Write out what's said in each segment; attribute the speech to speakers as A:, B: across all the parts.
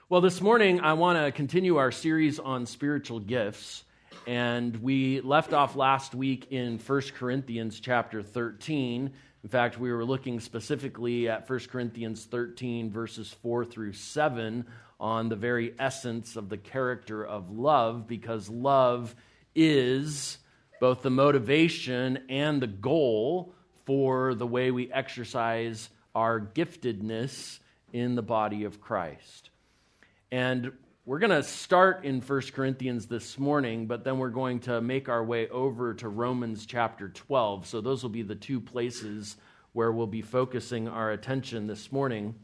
A: Well, this morning I want to continue our series on spiritual gifts, and we left off last week in 1 Corinthians chapter 13. In fact, we were looking specifically at 1 Corinthians 13 verses 4 through 7 on the very essence of the character of love, because love is both the motivation and the goal for the way we exercise our giftedness in the body of Christ. And we're going to start in 1 Corinthians this morning, but then we're going to make our way over to Romans chapter 12. So those will be the two places where we'll be focusing our attention this morning.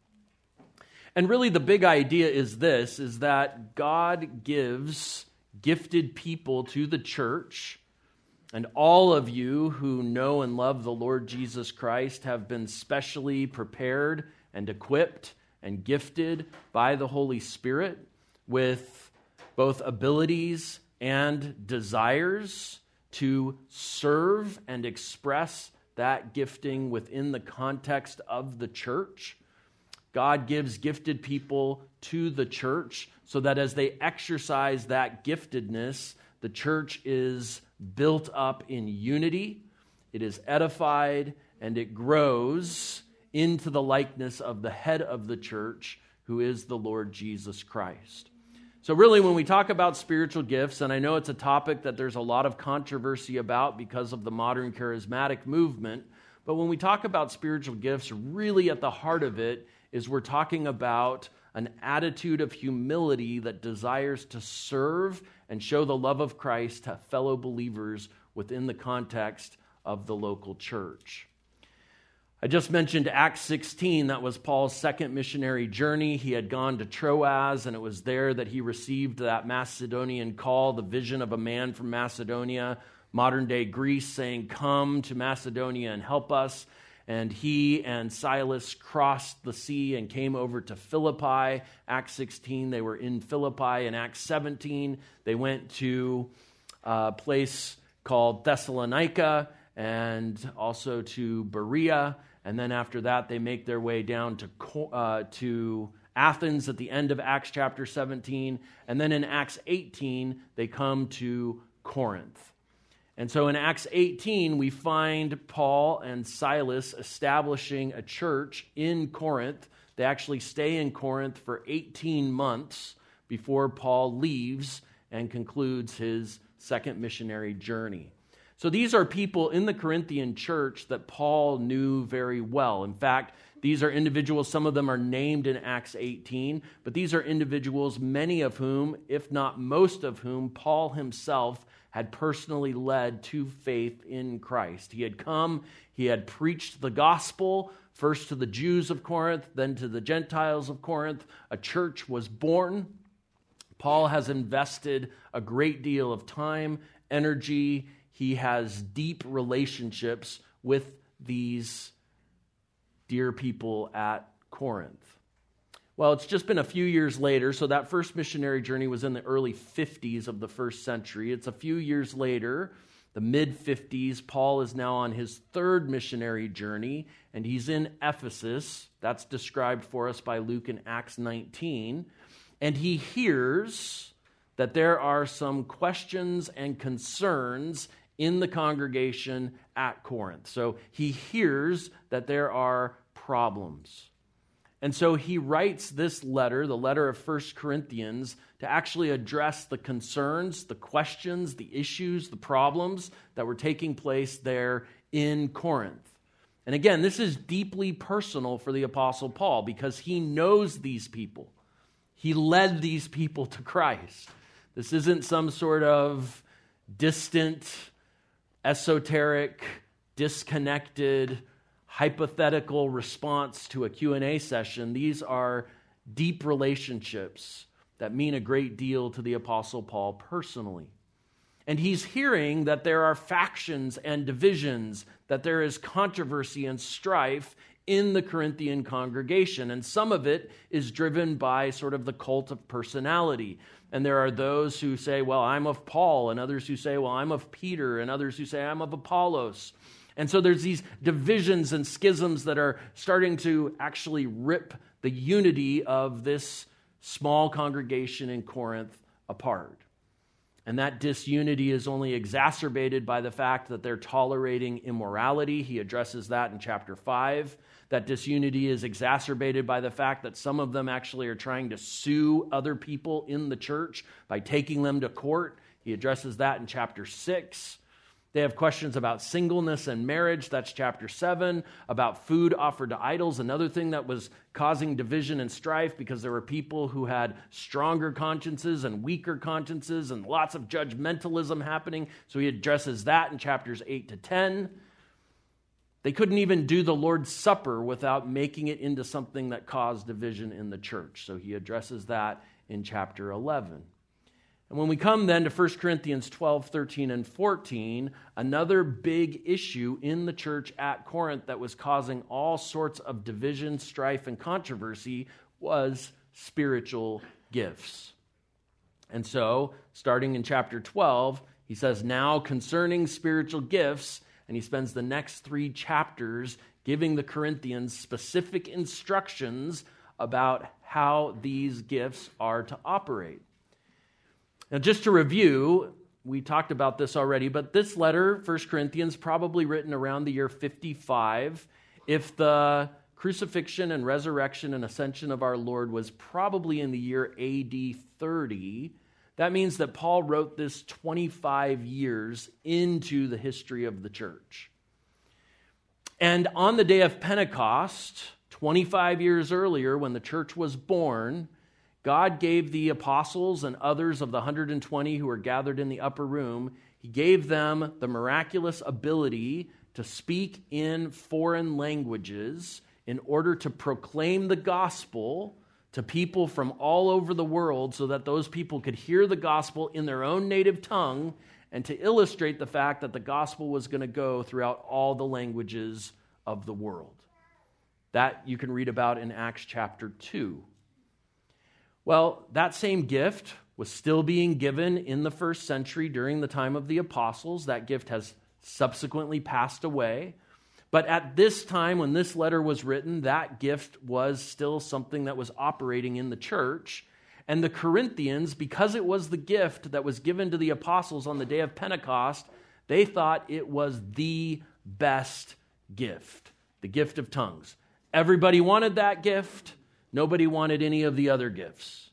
A: And really the big idea is this, is that God gives gifted people to the church, and all of you who know and love the Lord Jesus Christ have been specially prepared and equipped and gifted by the Holy Spirit with both abilities and desires to serve and express that gifting within the context of the church. God gives gifted people to the church so that as they exercise that giftedness, the church is built up in unity, it is edified, and it grows into the likeness of the head of the church, who is the Lord Jesus Christ. So really, when we talk about spiritual gifts, and I know it's a topic that there's a lot of controversy about because of the modern charismatic movement, but when we talk about spiritual gifts, really at the heart of it is we're talking about an attitude of humility that desires to serve and show the love of Christ to fellow believers within the context of the local church. I just mentioned Acts 16. That was Paul's second missionary journey. He had gone to Troas, and it was there that he received that Macedonian call, the vision of a man from Macedonia, modern-day Greece, saying, "Come to Macedonia and help us." And he and Silas crossed the sea and came over to Philippi. Acts 16, they were in Philippi. In Acts 17, they went to a place called Thessalonica and also to Berea. And then after that, they make their way down to Athens at the end of Acts chapter 17. And then in Acts 18, they come to Corinth. And so in Acts 18, we find Paul and Silas establishing a church in Corinth. They actually stay in Corinth for 18 months before Paul leaves and concludes his second missionary journey. So these are people in the Corinthian church that Paul knew very well. In fact, these are individuals, some of them are named in Acts 18, but these are individuals, many of whom, if not most of whom, Paul himself had personally led to faith in Christ. He had come, he had preached the gospel, first to the Jews of Corinth, then to the Gentiles of Corinth. A church was born. Paul has invested a great deal of time, energy. He has deep relationships with these dear people at Corinth. Well, it's just been a few years later, so that first missionary journey was in the early 50s of the first century. It's a few years later, the mid-50s, Paul is now on his third missionary journey, and he's in Ephesus. That's described for us by Luke in Acts 19. And he hears that there are some questions and concerns in the congregation at Corinth. So he hears that there are problems. And so he writes this letter, the letter of 1 Corinthians, to actually address the concerns, the questions, the issues, the problems that were taking place there in Corinth. And again, this is deeply personal for the Apostle Paul because he knows these people. He led these people to Christ. This isn't some sort of distant, esoteric, disconnected, hypothetical response to a Q&A session. These are deep relationships that mean a great deal to the Apostle Paul personally. And he's hearing that there are factions and divisions, that there is controversy and strife in the Corinthian congregation. And some of it is driven by sort of the cult of personality. And there are those who say, well, I'm of Paul, and others who say, well, I'm of Peter, and others who say, I'm of Apollos. And so there's these divisions and schisms that are starting to actually rip the unity of this small congregation in Corinth apart. And that disunity is only exacerbated by the fact that they're tolerating immorality. He addresses that in chapter 5. That disunity is exacerbated by the fact that some of them actually are trying to sue other people in the church by taking them to court. He addresses that in chapter 6. They have questions about singleness and marriage. That's chapter 7. About food offered to idols, another thing that was causing division and strife because there were people who had stronger consciences and weaker consciences and lots of judgmentalism happening. So he addresses that in chapters 8 to 10. They couldn't even do the Lord's Supper without making it into something that caused division in the church. So he addresses that in chapter 11. And when we come then to 1 Corinthians 12, 13, and 14, another big issue in the church at Corinth that was causing all sorts of division, strife, and controversy was spiritual gifts. And so, starting in chapter 12, he says, now concerning spiritual gifts, and he spends the next 3 chapters giving the Corinthians specific instructions about how these gifts are to operate. Now, just to review, we talked about this already, but this letter, 1 Corinthians, probably written around the year 55. If the crucifixion and resurrection and ascension of our Lord was probably in the year AD 30, that means that Paul wrote this 25 years into the history of the church. And on the day of Pentecost, 25 years earlier, when the church was born, God gave the apostles and others of the 120 who were gathered in the upper room, he gave them the miraculous ability to speak in foreign languages in order to proclaim the gospel to people from all over the world so that those people could hear the gospel in their own native tongue and to illustrate the fact that the gospel was going to go throughout all the languages of the world. That you can read about in Acts chapter 2. Well, that same gift was still being given in the first century during the time of the apostles. That gift has subsequently passed away. But at this time, when this letter was written, that gift was still something that was operating in the church. And the Corinthians, because it was the gift that was given to the apostles on the day of Pentecost, they thought it was the best gift, the gift of tongues. Everybody wanted that gift. Nobody wanted any of the other gifts.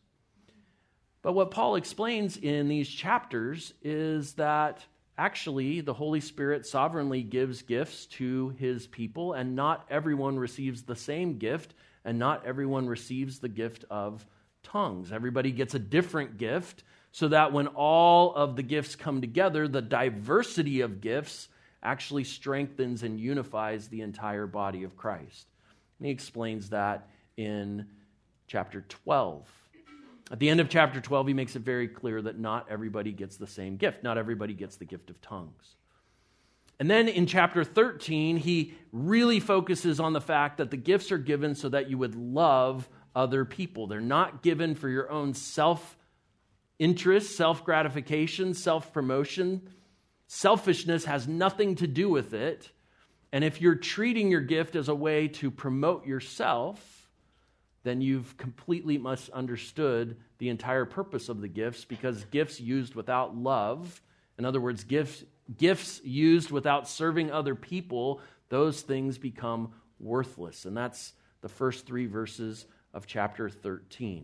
A: But what Paul explains in these chapters is that actually the Holy Spirit sovereignly gives gifts to his people, and not everyone receives the same gift, and not everyone receives the gift of tongues. Everybody gets a different gift, so that when all of the gifts come together, the diversity of gifts actually strengthens and unifies the entire body of Christ. And he explains that in chapter 12. At the end of chapter 12, he makes it very clear that not everybody gets the same gift. Not everybody gets the gift of tongues. And then in chapter 13, he really focuses on the fact that the gifts are given so that you would love other people. They're not given for your own self-interest, self-gratification, self-promotion. Selfishness has nothing to do with it. And if you're treating your gift as a way to promote yourself, then you've completely misunderstood the entire purpose of the gifts, because gifts used without love, in other words, gifts used without serving other people, those things become worthless. And that's the first 3 verses of chapter 13.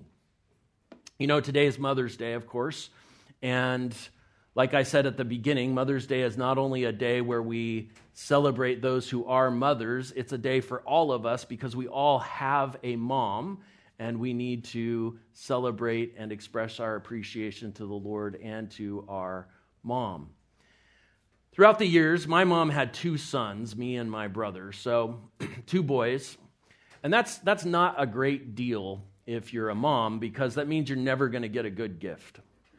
A: You know, today is Mother's Day, of course, and like I said at the beginning, Mother's Day is not only a day where we celebrate those who are mothers, it's a day for all of us because we all have a mom, and we need to celebrate and express our appreciation to the Lord and to our mom. Throughout the years, my mom had 2 sons, me and my brother, so 2 boys, and that's not a great deal if you're a mom, because that means you're never going to get a good gift.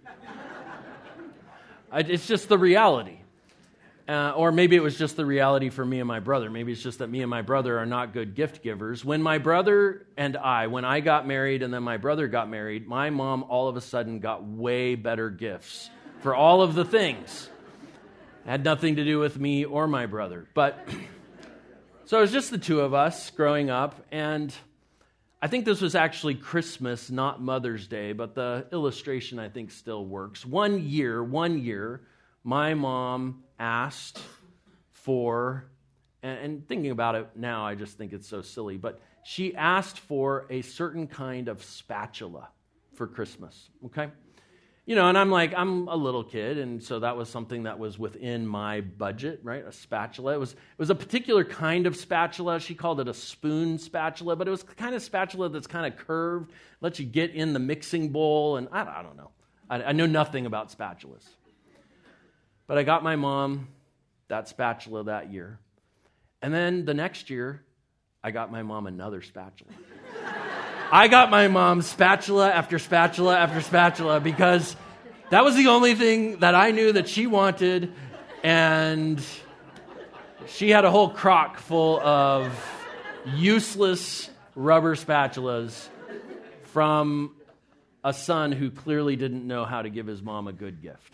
A: It's just the reality. Or maybe it was just the reality for me and my brother. Maybe it's just that me and my brother are not good gift givers. When my brother and when I got married and then my brother got married, my mom all of a sudden got way better gifts for all of the things. It had nothing to do with me or my brother. But so it was just the 2 of us growing up, and I think this was actually Christmas, not Mother's Day, but the illustration I think still works. One year, my mom asked for, and thinking about it now, I just think it's so silly, but she asked for a certain kind of spatula for Christmas, okay? And I'm a little kid, and so that was something that was within my budget, right? A spatula. It was a particular kind of spatula. She called it a spoon spatula, but it was the kind of spatula that's kind of curved, lets you get in the mixing bowl, and I don't know. I know nothing about spatulas. But I got my mom that spatula that year. And then the next year, I got my mom another spatula. I got my mom spatula after spatula after spatula because that was the only thing that I knew that she wanted, and she had a whole crock full of useless rubber spatulas from a son who clearly didn't know how to give his mom a good gift.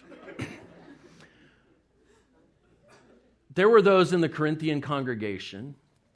A: There were those in the Corinthian congregation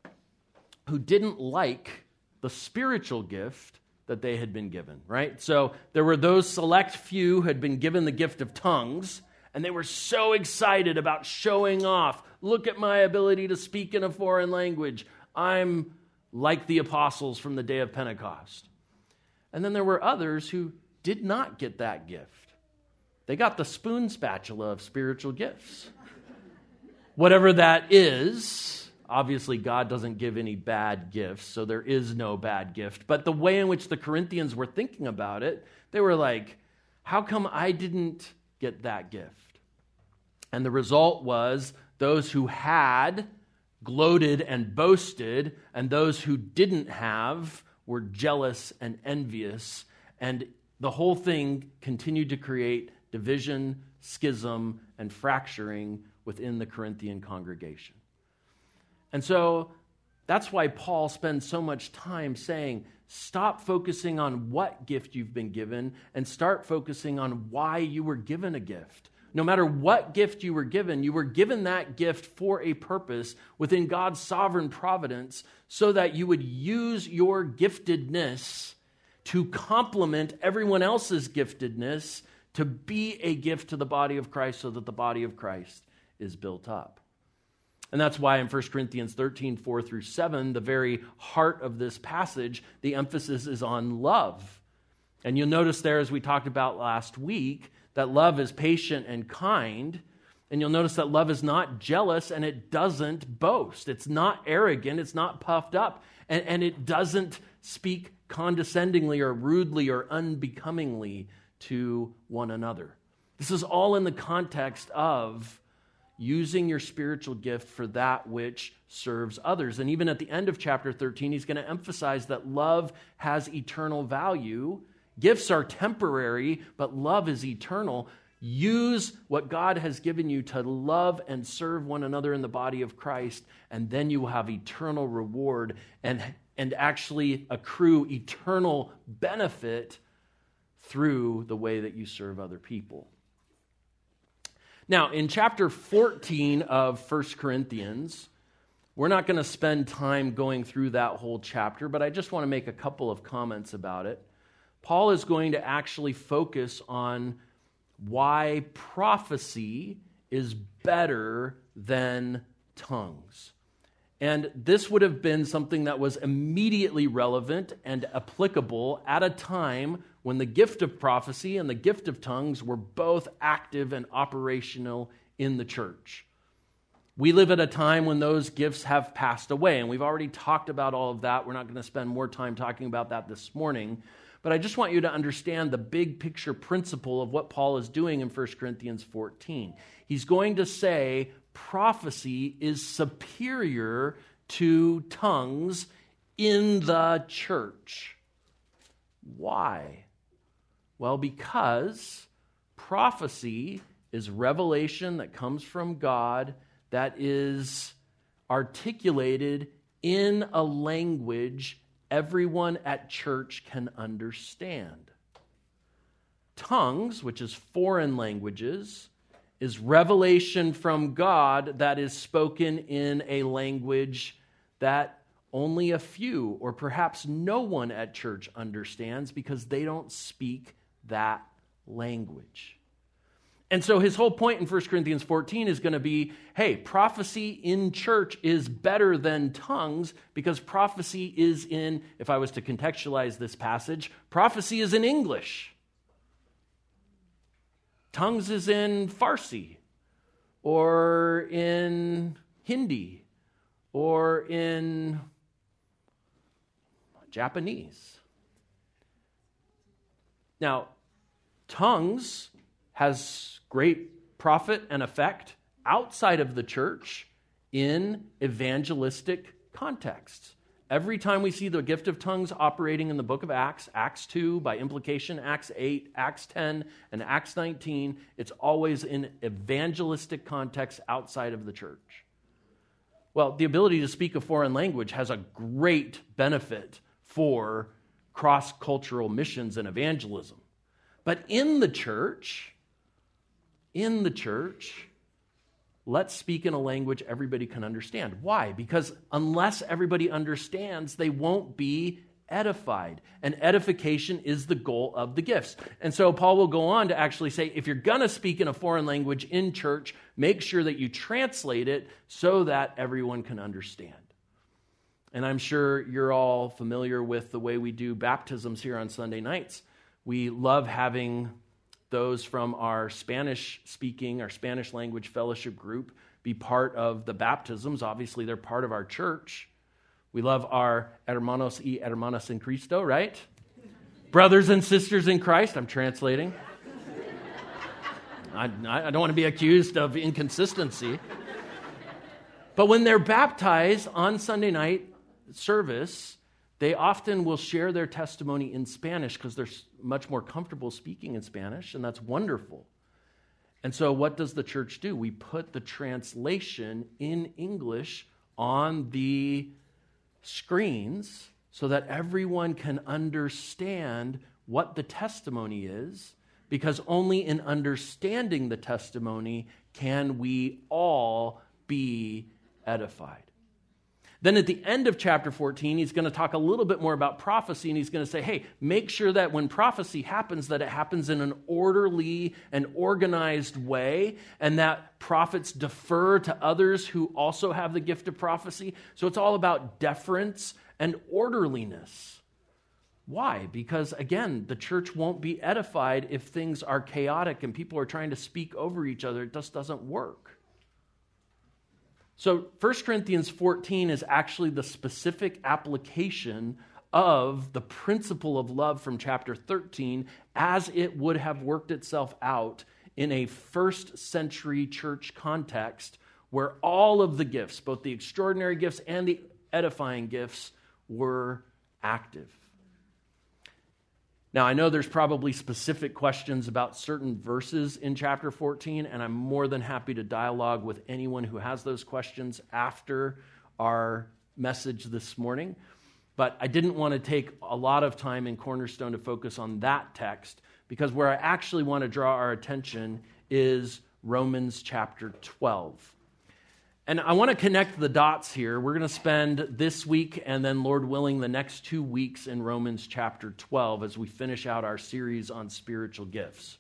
A: who didn't like the spiritual gift that they had been given, right? So there were those select few who had been given the gift of tongues, and they were so excited about showing off. Look at my ability to speak in a foreign language. I'm like the apostles from the day of Pentecost. And then there were others who did not get that gift. They got the spoon spatula of spiritual gifts. Whatever that is. Obviously, God doesn't give any bad gifts, so there is no bad gift. But the way in which the Corinthians were thinking about it, they were like, how come I didn't get that gift? And the result was those who had gloated and boasted, and those who didn't have were jealous and envious. And the whole thing continued to create division, schism, and fracturing within the Corinthian congregation. And so that's why Paul spends so much time saying, stop focusing on what gift you've been given and start focusing on why you were given a gift. No matter what gift you were given that gift for a purpose within God's sovereign providence so that you would use your giftedness to complement everyone else's giftedness to be a gift to the body of Christ so that the body of Christ is built up. And that's why in 1 Corinthians 13, 4 through 7, the very heart of this passage, the emphasis is on love. And you'll notice there, as we talked about last week, that love is patient and kind. And you'll notice that love is not jealous and it doesn't boast. It's not arrogant. It's not puffed up. And it doesn't speak condescendingly or rudely or unbecomingly to one another. This is all in the context of using your spiritual gift for that which serves others. And even at the end of chapter 13, he's going to emphasize that love has eternal value. Gifts are temporary, but love is eternal. Use what God has given you to love and serve one another in the body of Christ, and then you will have eternal reward and actually accrue eternal benefit through the way that you serve other people. Now, in chapter 14 of 1 Corinthians, we're not going to spend time going through that whole chapter, but I just want to make a couple of comments about it. Paul is going to actually focus on why prophecy is better than tongues. And this would have been something that was immediately relevant and applicable at a time when the gift of prophecy and the gift of tongues were both active and operational in the church. We live at a time when those gifts have passed away, and we've already talked about all of that. We're not going to spend more time talking about that this morning, but I just want you to understand the big picture principle of what Paul is doing in 1 Corinthians 14. He's going to say prophecy is superior to tongues in the church. Why? Well, because prophecy is revelation that comes from God that is articulated in a language everyone at church can understand. Tongues, which is foreign languages, is revelation from God that is spoken in a language that only a few or perhaps no one at church understands because they don't speak that language. And so his whole point in 1 Corinthians 14 is going to be, hey, prophecy in church is better than tongues because prophecy is in, if I was to contextualize this passage, prophecy is in English. Tongues is in Farsi or in Hindi or in Japanese. Now, tongues has great profit and effect outside of the church in evangelistic contexts. Every time we see the gift of tongues operating in the book of Acts, Acts 2, by implication, Acts 8, Acts 10, and Acts 19, it's always in evangelistic context outside of the church. Well, the ability to speak a foreign language has a great benefit for cross-cultural missions and evangelism. But in the church, let's speak in a language everybody can understand. Why? Because unless everybody understands, they won't be edified. And edification is the goal of the gifts. And so Paul will go on to actually say, if you're going to speak in a foreign language in church, make sure that you translate it so that everyone can understand. And I'm sure you're all familiar with the way we do baptisms here on Sunday nights. We love having those from our Spanish-speaking, our Spanish language fellowship group be part of the baptisms. Obviously, they're part of our church. We love our hermanos y hermanas en Cristo, right? Brothers and sisters in Christ. I'm translating. I don't want to be accused of inconsistency. But when they're baptized on Sunday night service, they often will share their testimony in Spanish because they're much more comfortable speaking in Spanish, and that's wonderful. And so what does the church do? We put the translation in English on the screens so that everyone can understand what the testimony is, because only in understanding the testimony can we all be edified. Then at the end of chapter 14, he's going to talk a little bit more about prophecy, and he's going to say, hey, make sure that when prophecy happens, that it happens in an orderly and organized way, and that prophets defer to others who also have the gift of prophecy. So it's all about deference and orderliness. Why? Because, again, the church won't be edified if things are chaotic and people are trying to speak over each other. It just doesn't work. So 1 Corinthians 14 is actually the specific application of the principle of love from chapter 13 as it would have worked itself out in a first century church context where all of the gifts, both the extraordinary gifts and the edifying gifts, were active. Now, I know there's probably specific questions about certain verses in chapter 14, and I'm more than happy to dialogue with anyone who has those questions after our message this morning. But I didn't want to take a lot of time in Cornerstone to focus on that text, because where I actually want to draw our attention is Romans chapter 12. And I want to connect the dots here. We're going to spend this week and then, Lord willing, the next 2 weeks in Romans chapter 12 as we finish out our series on spiritual gifts.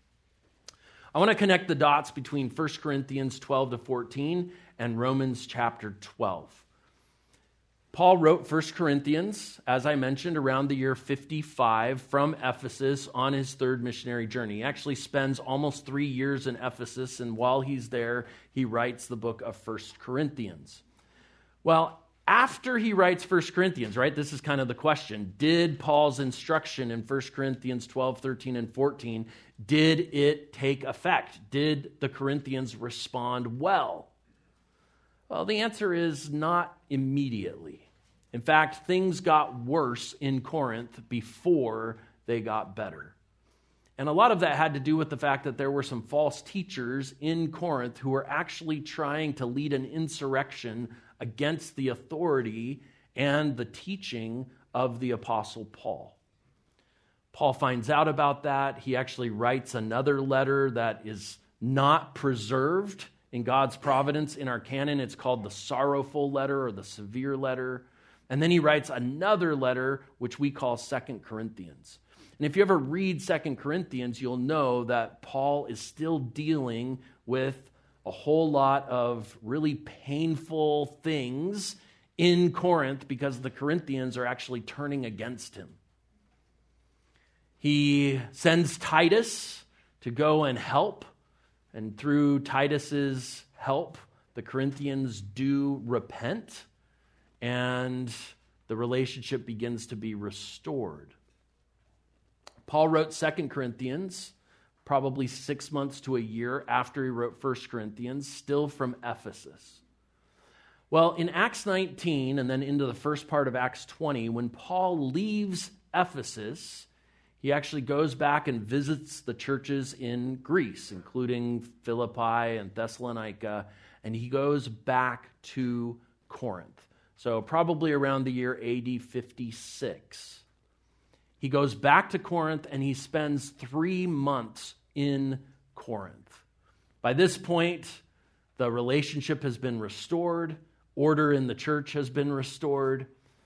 A: I want to connect the dots between 1 Corinthians 12 to 14 and Romans chapter 12. Paul wrote 1 Corinthians, as I mentioned, around the year 55 from Ephesus on his third missionary journey. He actually spends almost 3 years in Ephesus, and while he's there, he writes the book of 1 Corinthians. Well, after he writes 1 Corinthians, right, this is kind of the question. Did Paul's instruction in 1 Corinthians 12, 13, and 14, did it take effect? Did the Corinthians respond well? Well, the answer is not immediately. In fact, things got worse in Corinth before they got better. And a lot of that had to do with the fact that there were some false teachers in Corinth who were actually trying to lead an insurrection against the authority and the teaching of the Apostle Paul. Paul finds out about that. He actually writes another letter that is not preserved in God's providence in our canon. It's called the sorrowful letter or the severe letter. And then he writes another letter, which we call 2 Corinthians. And if you ever read 2 Corinthians, you'll know that Paul is still dealing with a whole lot of really painful things in Corinth because the Corinthians are actually turning against him. He sends Titus to go and help, and through Titus's help, the Corinthians do repent, and the relationship begins to be restored. Paul wrote 2 Corinthians probably 6 months to a year after he wrote 1 Corinthians, still from Ephesus. Well, in Acts 19 and then into the first part of Acts 20, when Paul leaves Ephesus, he actually goes back and visits the churches in Greece, including Philippi and Thessalonica, and he goes back to Corinth. So probably around the year AD 56. He goes back to Corinth and he spends 3 months in Corinth. By this point, the relationship has been restored. Order in the church has been restored.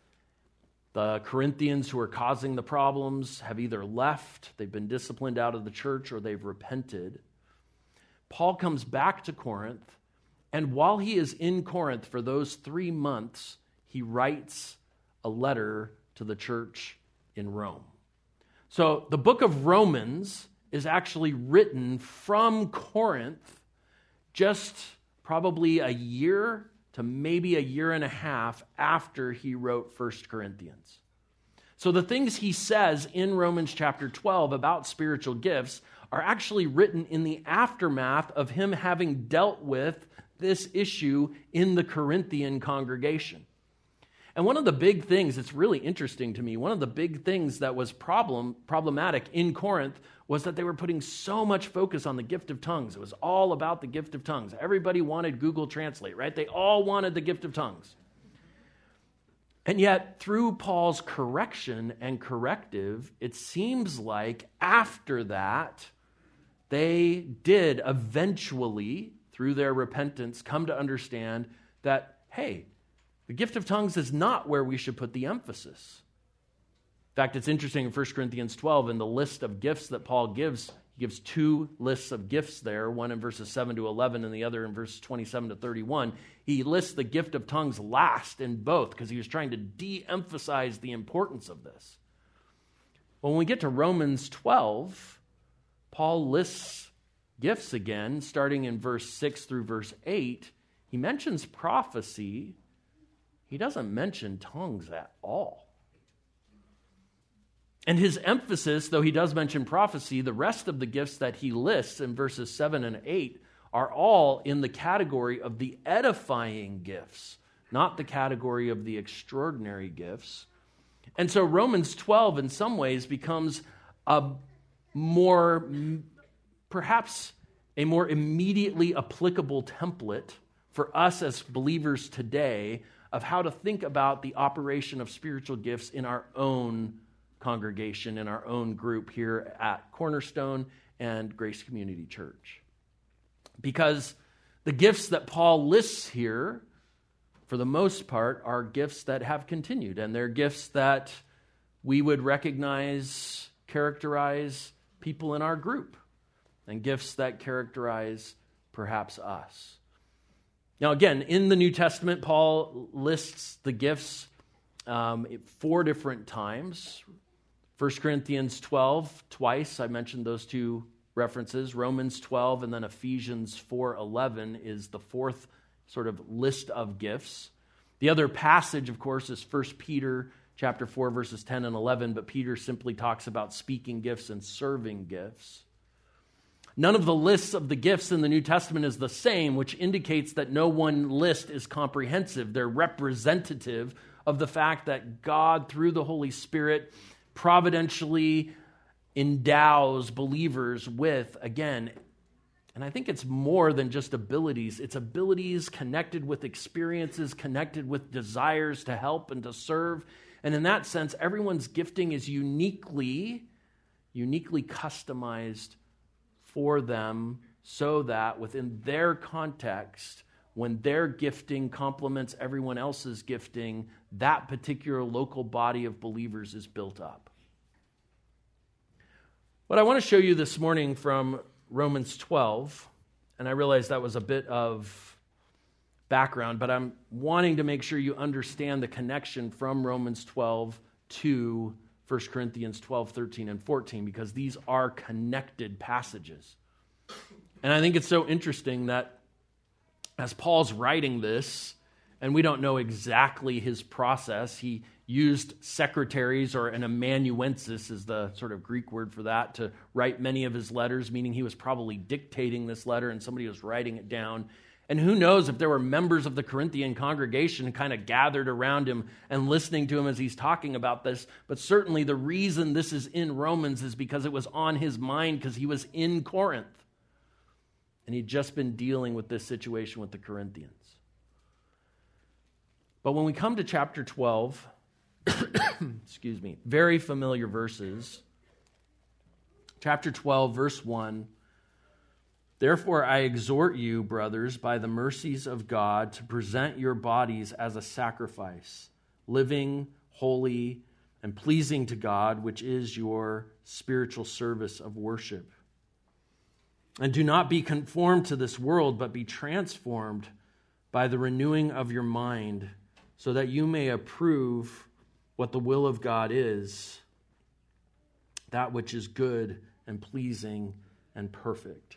A: The Corinthians who are causing the problems have either left, they've been disciplined out of the church, or they've repented. Paul comes back to Corinth, and while he is in Corinth for those 3 months, he writes a letter to the church in Rome. So the book of Romans is actually written from Corinth just probably a year to maybe a year and a half after he wrote 1 Corinthians. So the things he says in Romans chapter 12 about spiritual gifts are actually written in the aftermath of him having dealt with this issue in the Corinthian congregation. And one of the big things that's really interesting to me, one of the big things that was problematic in Corinth was that they were putting so much focus on the gift of tongues. It was all about the gift of tongues. Everybody wanted Google Translate, right? They all wanted the gift of tongues. And yet, through Paul's correction and corrective, it seems like after that, they did eventually, through their repentance, come to understand that, hey, the gift of tongues is not where we should put the emphasis. In fact, it's interesting in 1 Corinthians 12, in the list of gifts that Paul gives, he gives 2 lists of gifts there, one in verses 7 to 11 and the other in verses 27 to 31. He lists the gift of tongues last in both because he was trying to de-emphasize the importance of this. When we get to Romans 12, Paul lists gifts again, starting in verse 6 through verse 8. He mentions prophecy. He doesn't mention tongues at all. And his emphasis, though he does mention prophecy, the rest of the gifts that he lists in verses 7 and 8 are all in the category of the edifying gifts, not the category of the extraordinary gifts. And so Romans 12 in some ways becomes perhaps a more immediately applicable template for us as believers today of how to think about the operation of spiritual gifts in our own congregation, in our own group here at Cornerstone and Grace Community Church. Because the gifts that Paul lists here, for the most part, are gifts that have continued, and they're gifts that we would recognize, characterize people in our group, and gifts that characterize perhaps us. Now, again, in the New Testament, Paul lists the gifts 4 different times. 1 Corinthians 12, twice. I mentioned those 2 references. Romans 12 and then Ephesians 4:11 is the 4th sort of list of gifts. The other passage, of course, is 1 Peter chapter 4, verses 10 and 11, but Peter simply talks about speaking gifts and serving gifts. None of the lists of the gifts in the New Testament is the same, which indicates that no one list is comprehensive. They're representative of the fact that God, through the Holy Spirit, providentially endows believers with, again, and I think it's more than just abilities. It's abilities connected with experiences, connected with desires to help and to serve. And in that sense, everyone's gifting is uniquely customized for them so that within their context, when their gifting complements everyone else's gifting, that particular local body of believers is built up. What I want to show you this morning from Romans 12, and I realize that was a bit of background, but I'm wanting to make sure you understand the connection from Romans 12 to 1 Corinthians 12, 13, and 14, because these are connected passages. And I think it's so interesting that as Paul's writing this, and we don't know exactly his process, he used secretaries, or an amanuensis is the sort of Greek word for that, to write many of his letters, meaning he was probably dictating this letter and somebody was writing it down. And who knows if there were members of the Corinthian congregation kind of gathered around him and listening to him as he's talking about this. But certainly the reason this is in Romans is because it was on his mind, because he was in Corinth. And he'd just been dealing with this situation with the Corinthians. But when we come to chapter 12, excuse me, very familiar verses. Chapter 12, verse 1. Therefore, I exhort you, brothers, by the mercies of God, to present your bodies as a sacrifice, living, holy, and pleasing to God, which is your spiritual service of worship. And do not be conformed to this world, but be transformed by the renewing of your mind, so that you may approve what the will of God is, that which is good and pleasing and perfect.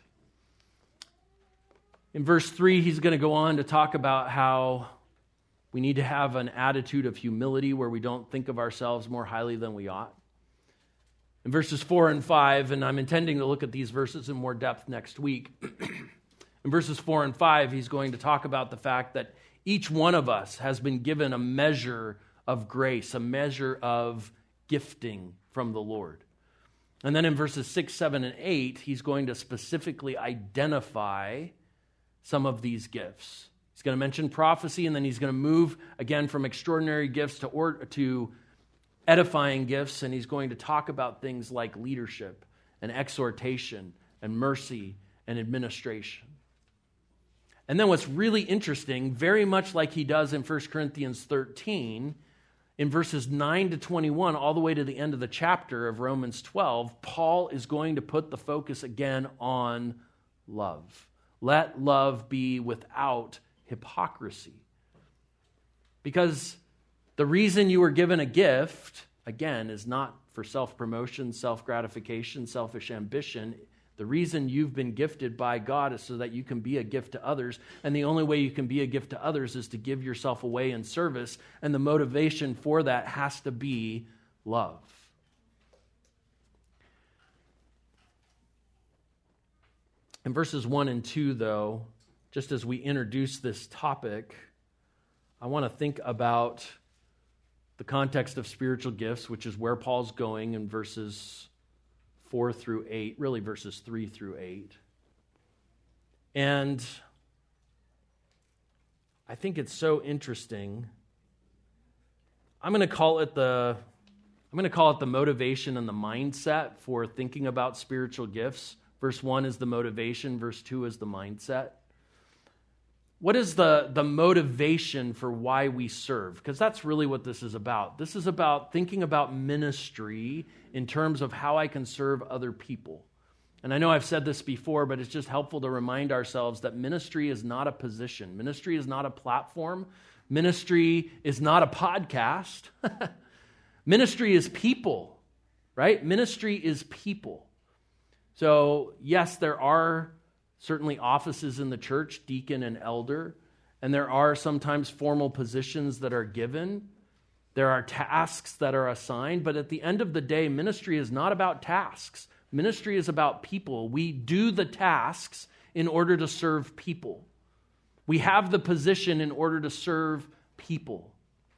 A: In verse 3, he's going to go on to talk about how we need to have an attitude of humility where we don't think of ourselves more highly than we ought. In verses 4 and 5, and I'm intending to look at these verses in more depth next week. In verses 4 and 5, he's going to talk about the fact that each one of us has been given a measure of grace, a measure of gifting from the Lord. And then in verses 6, 7, and 8, he's going to specifically identify some of these gifts. He's going to mention prophecy, and then he's going to move again from extraordinary gifts to edifying gifts, and he's going to talk about things like leadership and exhortation and mercy and administration. And then what's really interesting, very much like he does in 1 Corinthians 13, in verses 9 to 21, all the way to the end of the chapter of Romans 12, Paul is going to put the focus again on love. Let love be without hypocrisy. Because the reason you were given a gift, again, is not for self-promotion, self-gratification, selfish ambition. The reason you've been gifted by God is so that you can be a gift to others. And the only way you can be a gift to others is to give yourself away in service. And the motivation for that has to be love. In verses 1 and 2, though, just as we introduce this topic, I want to think about the context of spiritual gifts, which is where Paul's going in verses 4 through 8, really verses 3 through 8. And I think it's so interesting. I'm going to call it the motivation and the mindset for thinking about spiritual gifts. Verse 1 is the motivation, verse 2 is the mindset. What is the motivation for why we serve? Because that's really what this is about. This is about thinking about ministry in terms of how I can serve other people. And I know I've said this before, but it's just helpful to remind ourselves that ministry is not a position. Ministry is not a platform. Ministry is not a podcast. Ministry is people, right? Ministry is people. So, yes, there are certainly offices in the church, deacon and elder, and there are sometimes formal positions that are given. There are tasks that are assigned, but at the end of the day, ministry is not about tasks. Ministry is about people. We do the tasks in order to serve people. We have the position in order to serve people.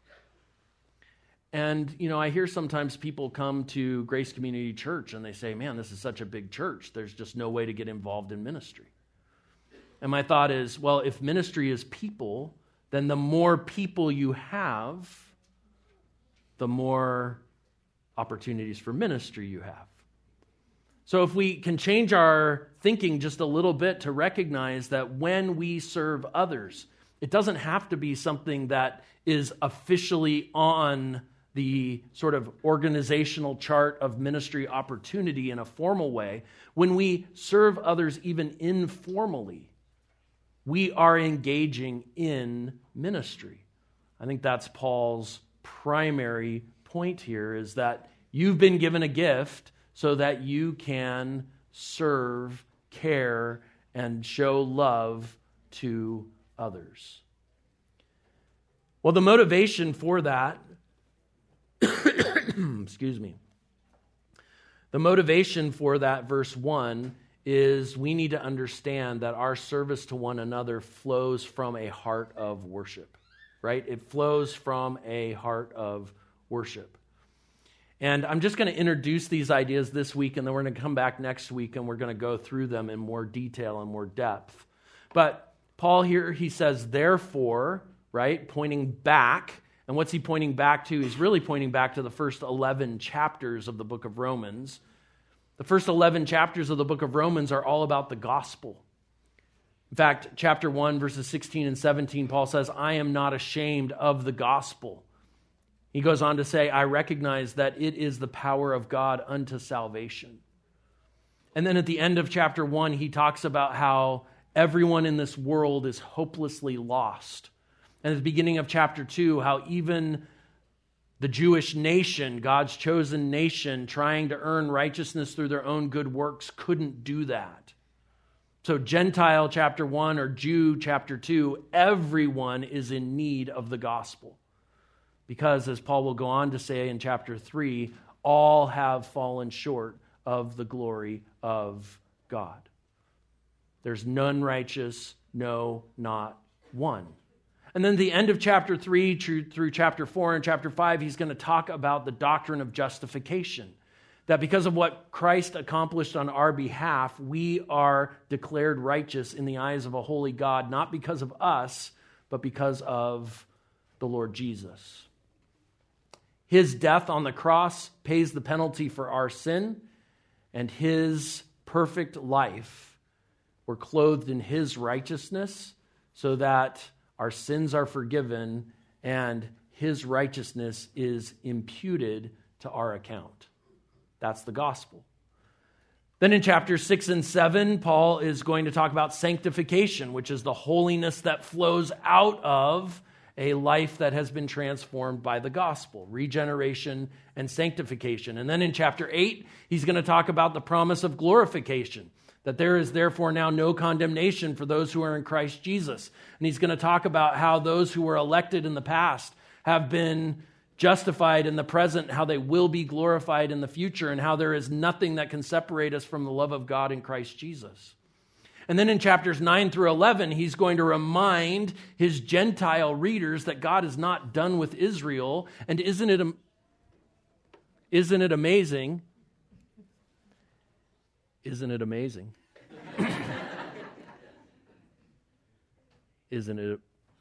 A: And, I hear sometimes people come to Grace Community Church and they say, man, this is such a big church. There's just no way to get involved in ministry. And my thought is, well, if ministry is people, then the more people you have, the more opportunities for ministry you have. So if we can change our thinking just a little bit to recognize that when we serve others, it doesn't have to be something that is officially on the sort of organizational chart of ministry opportunity in a formal way. When we serve others even informally, we are engaging in ministry. I think that's Paul's primary point here, is that you've been given a gift so that you can serve, care, and show love to others. Well, the motivation for that, excuse me, the motivation for that, verse 1, is we need to understand that our service to one another flows from a heart of worship, right? It flows from a heart of worship. And I'm just going to introduce these ideas this week, and then we're going to come back next week, and we're going to go through them in more detail and more depth. But Paul here, he says, therefore, right, pointing back. And what's he pointing back to? He's really pointing back to the first 11 chapters of the book of Romans. The first 11 chapters of the book of Romans are all about the gospel. In fact, chapter 1, verses 16 and 17, Paul says, I am not ashamed of the gospel. He goes on to say, I recognize that it is the power of God unto salvation. And then at the end of chapter 1, he talks about how everyone in this world is hopelessly lost. And at the beginning of chapter 2, how even the Jewish nation, God's chosen nation, trying to earn righteousness through their own good works, couldn't do that. So Gentile chapter 1 or Jew chapter 2, everyone is in need of the gospel. Because, as Paul will go on to say in chapter 3, all have fallen short of the glory of God. There's none righteous, no, not one. And then the end of chapter 3 through chapter 4 and chapter 5, he's going to talk about the doctrine of justification. That because of what Christ accomplished on our behalf, we are declared righteous in the eyes of a holy God, not because of us, but because of the Lord Jesus. His death on the cross pays the penalty for our sin, and his perfect life, we're clothed in his righteousness so that our sins are forgiven and his righteousness is imputed to our account. That's the gospel. Then in chapters 6 and 7, Paul is going to talk about sanctification, which is the holiness that flows out of a life that has been transformed by the gospel, regeneration and sanctification. And then in chapter 8, he's going to talk about the promise of glorification, that there is therefore now no condemnation for those who are in Christ Jesus. And he's going to talk about how those who were elected in the past have been justified in the present, how they will be glorified in the future, and how there is nothing that can separate us from the love of God in Christ Jesus. And then in chapters 9 through 11, he's going to remind his Gentile readers that God is not done with Israel. And isn't it amazing? Isn't it amazing? Isn't it?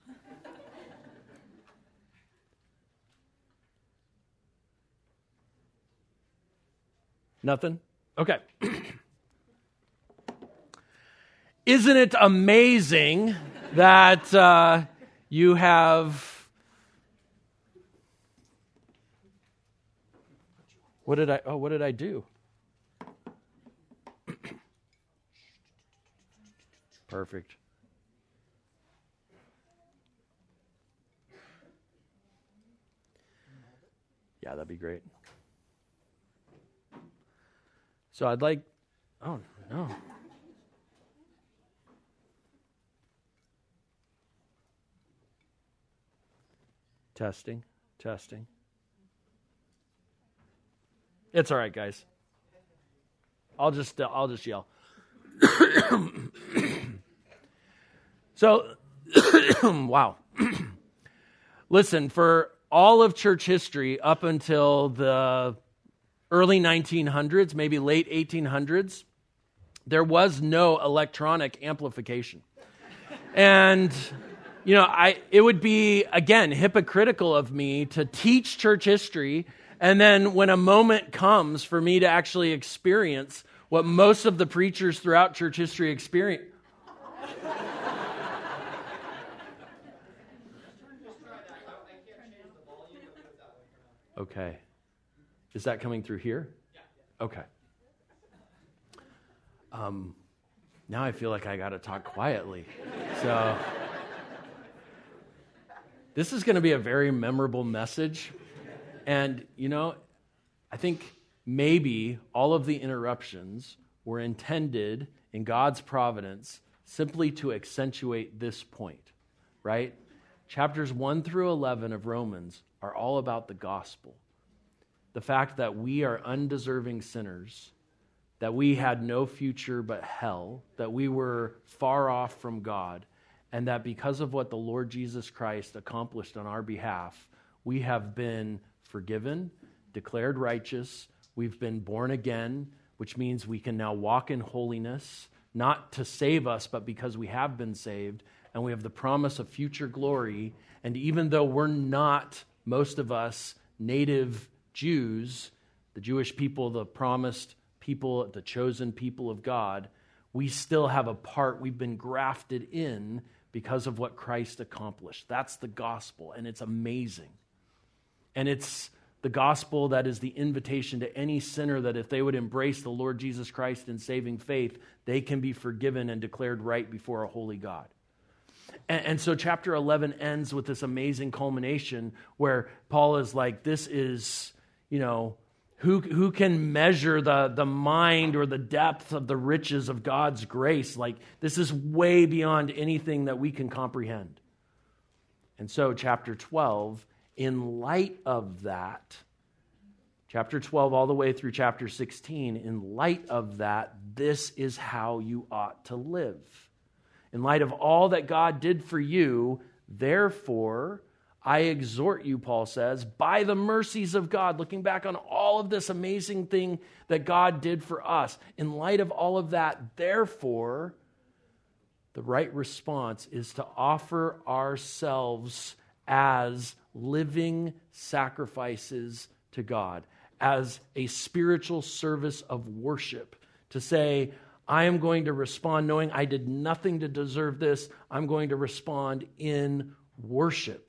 A: Nothing? Okay. Isn't it amazing that you have... What did I do? Perfect. Yeah, that'd be great. So I'd like... Oh, no. Testing. It's all right, guys. I'll just yell. So, wow. Listen, for all of church history up until the early 1900s, maybe late 1800s, there was no electronic amplification. And it would be, again, hypocritical of me to teach church history, and then when a moment comes for me to actually experience what most of the preachers throughout church history experience. Okay. Is that coming through here? Okay. Now I feel like I got to talk quietly. So this is going to be a very memorable message. And, I think maybe all of the interruptions were intended in God's providence simply to accentuate this point, right? Chapters 1 through 11 of Romans are all about the gospel. The fact that we are undeserving sinners, that we had no future but hell, that we were far off from God, and that because of what the Lord Jesus Christ accomplished on our behalf, we have been forgiven, declared righteous, we've been born again, which means we can now walk in holiness, not to save us, but because we have been saved, and we have the promise of future glory. And even though we're not, most of us, native Jews, the Jewish people, the promised people, the chosen people of God, we still have a part. We've been grafted in because of what Christ accomplished. That's the gospel, and it's amazing. And it's the gospel that is the invitation to any sinner that if they would embrace the Lord Jesus Christ in saving faith, they can be forgiven and declared right before a holy God. And so chapter 11 ends with this amazing culmination where Paul is like, this is, who can measure the mind or the depth of the riches of God's grace? Like, this is way beyond anything that we can comprehend. And so chapter 12, in light of that, chapter 12 all the way through chapter 16, in light of that, this is how you ought to live. In light of all that God did for you, therefore, I exhort you, Paul says, by the mercies of God, looking back on all of this amazing thing that God did for us. In light of all of that, therefore, the right response is to offer ourselves as living sacrifices to God, as a spiritual service of worship, to say, I am going to respond knowing I did nothing to deserve this. I'm going to respond in worship.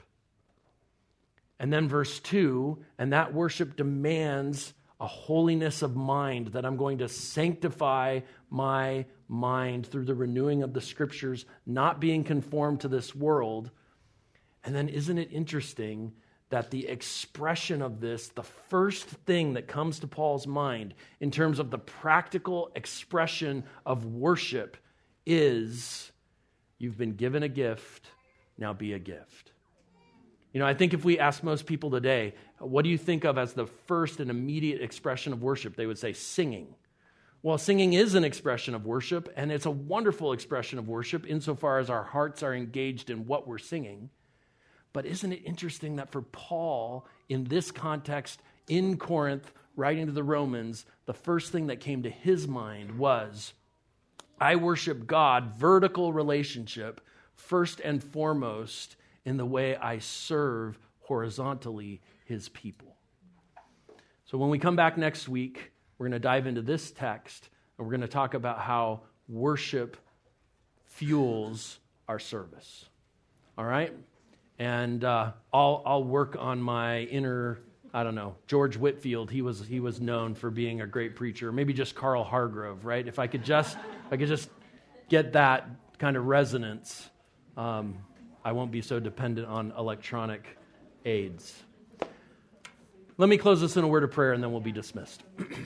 A: And then verse 2, and that worship demands a holiness of mind, that I'm going to sanctify my mind through the renewing of the scriptures, not being conformed to this world. And then isn't it interesting that the expression of this, the first thing that comes to Paul's mind in terms of the practical expression of worship is, you've been given a gift, now be a gift. I think if we ask most people today, what do you think of as the first and immediate expression of worship? They would say singing. Well, singing is an expression of worship, and it's a wonderful expression of worship insofar as our hearts are engaged in what we're singing. But isn't it interesting that for Paul, in this context, in Corinth, writing to the Romans, the first thing that came to his mind was, I worship God, vertical relationship, first and foremost, in the way I serve horizontally his people. So when we come back next week, we're going to dive into this text, and we're going to talk about how worship fuels our service. All right? And I'll work on my inner, George Whitefield. He was known for being a great preacher. Maybe just Carl Hargrove, right? If I could just get that kind of resonance, I won't be so dependent on electronic aids. Let me close this in a word of prayer, and then we'll be dismissed.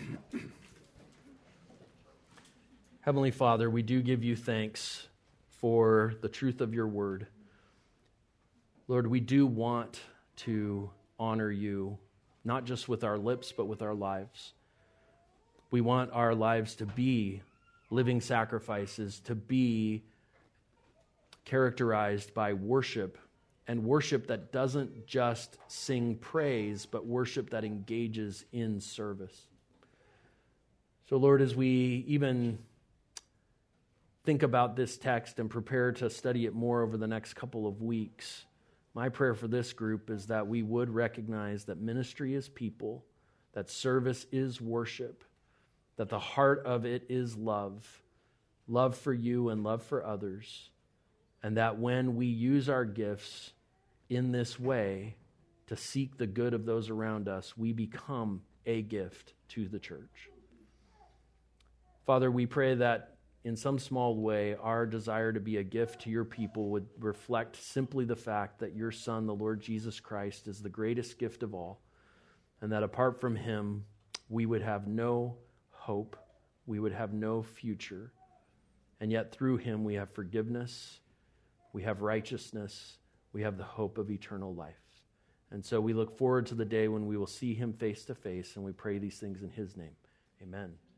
A: Heavenly Father, we do give you thanks for the truth of your word. Lord, we do want to honor you, not just with our lips, but with our lives. We want our lives to be living sacrifices, to be characterized by worship, and worship that doesn't just sing praise, but worship that engages in service. So, Lord, as we even think about this text and prepare to study it more over the next couple of weeks, my prayer for this group is that we would recognize that ministry is people, that service is worship, that the heart of it is love, love for you and love for others, and that when we use our gifts in this way to seek the good of those around us, we become a gift to the church. Father, we pray that in some small way, our desire to be a gift to your people would reflect simply the fact that your Son, the Lord Jesus Christ, is the greatest gift of all, and that apart from him, we would have no hope, we would have no future, and yet through him we have forgiveness, we have righteousness, we have the hope of eternal life. And so we look forward to the day when we will see him face to face, and we pray these things in his name. Amen.